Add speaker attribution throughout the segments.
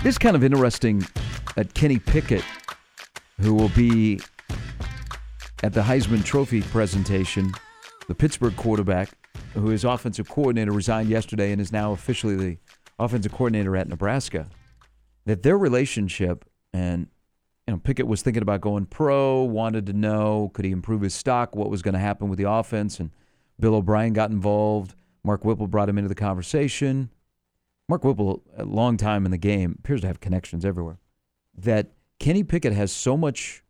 Speaker 1: is kind of interesting that Kenny Pickett, who will be at the Heisman Trophy presentation, the Pittsburgh quarterback, who is offensive coordinator, resigned yesterday and is now officially the offensive coordinator at Nebraska, that their relationship, and Pickett was thinking about going pro, wanted to know, could he improve his stock, what was going to happen with the offense, and Bill O'Brien got involved. Mark Whipple brought him into the conversation. Mark Whipple, a long time in the game, appears to have connections everywhere. That Kenny Pickett has so much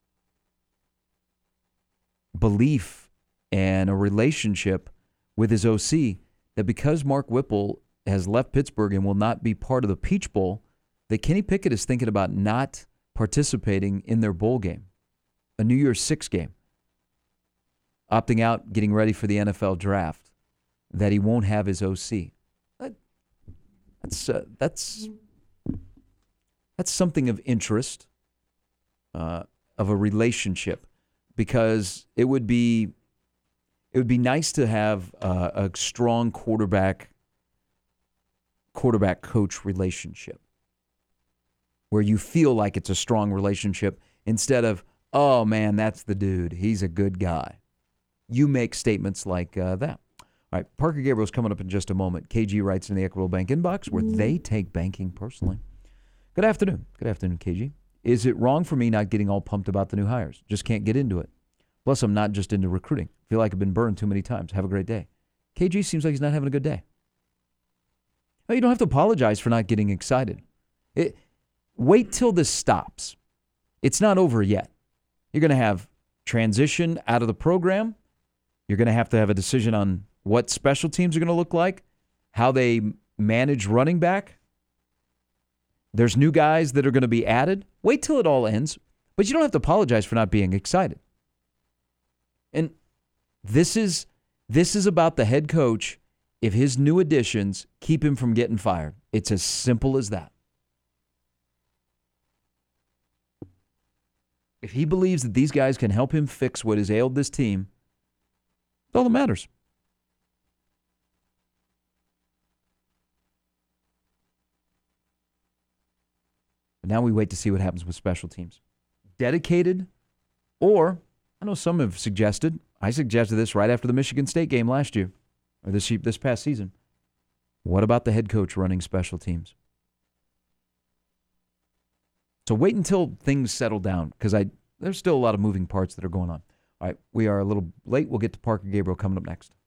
Speaker 1: belief and a relationship with his OC that because Mark Whipple has left Pittsburgh and will not be part of the Peach Bowl, that Kenny Pickett is thinking about not participating in their bowl game, a New Year's Six game, opting out, getting ready for the NFL draft, that he won't have his OC. That's something of interest, of a relationship, because it would be nice to have a strong quarterback coach relationship, where you feel like it's a strong relationship instead of, oh man, that's the dude, he's a good guy. You make statements like that. All right, Parker Gabriel's coming up in just a moment. KG writes in the Equitable Bank inbox, where they take banking personally. Good afternoon. Good afternoon, KG. Is it wrong for me not getting all pumped about the new hires? Just can't get into it. Plus, I'm not just into recruiting. Feel like I've been burned too many times. Have a great day. KG seems like he's not having a good day. Well, you don't have to apologize for not getting excited. Wait till this stops. It's not over yet. You're going to have transition out of the program. You're going to have a decision on what special teams are going to look like, how they manage running back. There's new guys that are going to be added. Wait till it all ends, but you don't have to apologize for not being excited. And this is about the head coach. If his new additions keep him from getting fired, it's as simple as that. If he believes that these guys can help him fix what has ailed this team, that's all that matters. But now we wait to see what happens with special teams. Dedicated, or I know some have suggested, I suggested this right after the Michigan State game last year, or this past season. What about the head coach running special teams? So wait until things settle down, because there's still a lot of moving parts that are going on. All right, we are a little late. We'll get to Parker Gabriel coming up next.